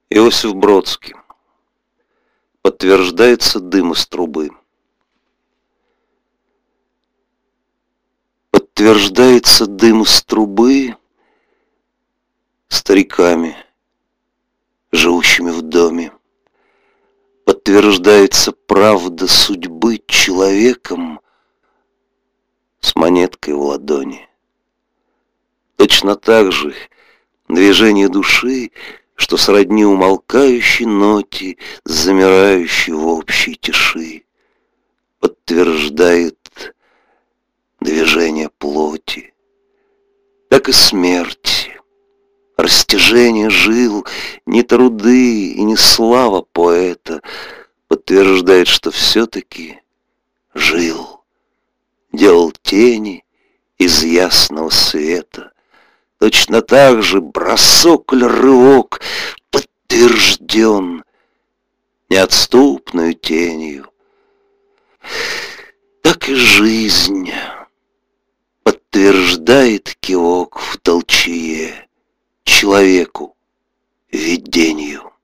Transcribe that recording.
Иосиф Бродский. Подтверждается дым из трубы. Подтверждается дым из трубы стариками, живущими в доме. Подтверждается правда судьбы человеком с монеткой в ладони. Точно так же движение души, что сродни умолкающей ноте, замирающей в общей тиши, подтверждает движение плоти. Так и смерть, растяжение жил, не труды и не слава поэта подтверждает, что все-таки жил, делал тени из ясного света. Точно так же бросок или рывок подтвержден неотступную тенью. Так и жизнь подтверждает кивок в толчее человеку видению.